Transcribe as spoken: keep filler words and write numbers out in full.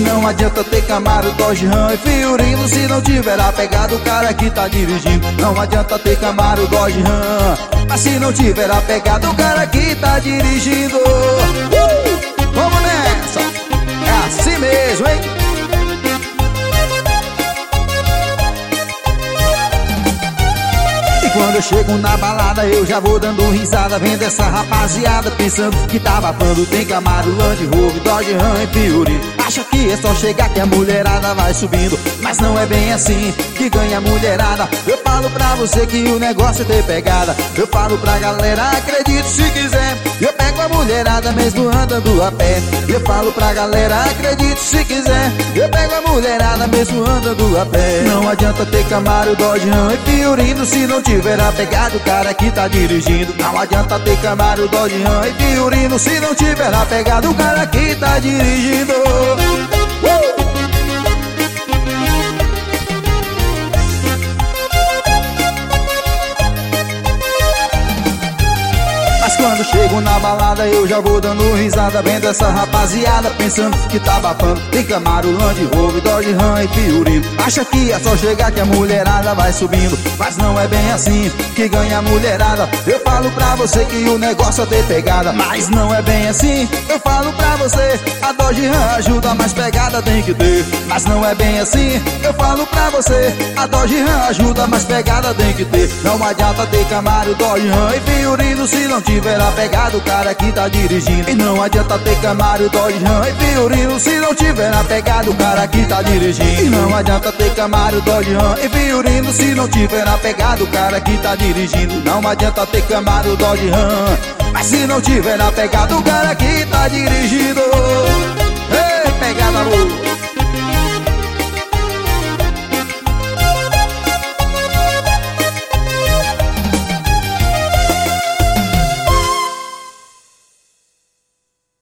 não adianta ter Camaro, Dodge Ram e Fiorino se não tiver apegado o cara que tá dirigindo. Não adianta ter Camaro, Dodge Ram, mas se não tiver apegado o cara que tá dirigindo. uh! Vamos nessa, é assim mesmo, hein? Quando eu chego na balada eu já vou dando risada, vendo essa rapaziada pensando que tá babando. Tem Camaro, Land Rover, Dodge Ram e Fiorino. Acha que é só chegar que a mulherada vai subindo, mas não é bem assim que ganha a mulherada. Eu falo pra você que o negócio é ter pegada. Eu falo pra galera, acredite se quiser, eu pego a mulherada mesmo andando a pé. Eu falo pra galera, acredite se quiser, eu pego a mulherada mesmo andando a pé. Não adianta ter Camaro, Dodge Ram e Fiorino se não tiver apegado o cara que tá dirigindo. Não adianta ter Camaro, Dodge Ram e Fiorino se não tiver apegado o cara que tá dirigindo. uh! Mas quando chego na balada eu já vou dando risada, vendo essa rapaziada pensando que tá bafando. Tem Camaro, Land Rover, Dodge Ram e Fiorino. Acha que é só chegar que a mulherada vai subindo, mas não é bem assim que ganha a mulherada. Eu falo pra você que o negócio é ter pegada, mas não é bem assim. Eu falo pra você, a Dodge Ram ajuda, mas pegada tem que ter, mas não é bem assim. Eu falo pra você, a Dodge Ram ajuda, mas pegada tem que ter. Não adianta ter Camaro, Dodge Ram e Fiorino se não tiver apegado o cara que tá dirigindo. E não adianta ter Camaro, Dodge Ram e Fiorino se não tiver apegado o cara que tá dirigindo. E não adianta ter Camaro, Dodge Ram e Fiorino se não tiver apegado o cara que tá dirigindo. Não adianta ter Camaro, Dodge Ram, mas se não tiver apegado o cara que tá dirigindo.